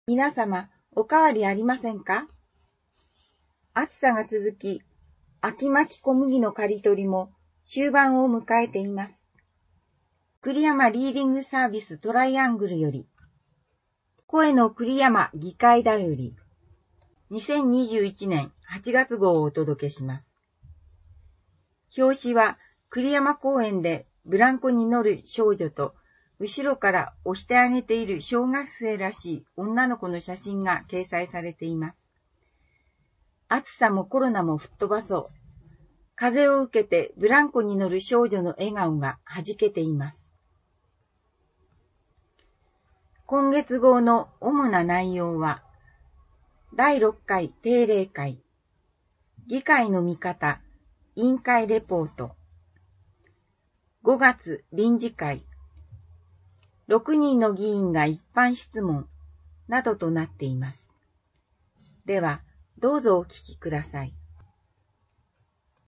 皆様、おかわりありませんか？暑さが続き、秋巻き小麦の刈り取りも終盤を迎えています。栗山リーディングサービストライアングルより、声の栗山議会だより、2021年8月号をお届けします。表紙は栗山公園でブランコに乗る少女と、後ろから押してあげている小学生らしい女の子の写真が掲載されています。暑さもコロナも吹っ飛ばそう。風を受けてブランコに乗る少女の笑顔がはじけています。今月号の主な内容は、第6回定例会、議会の見方、委員会レポート、5月臨時会、6人の議員が一般質問などとなっています。では、どうぞお聞きください。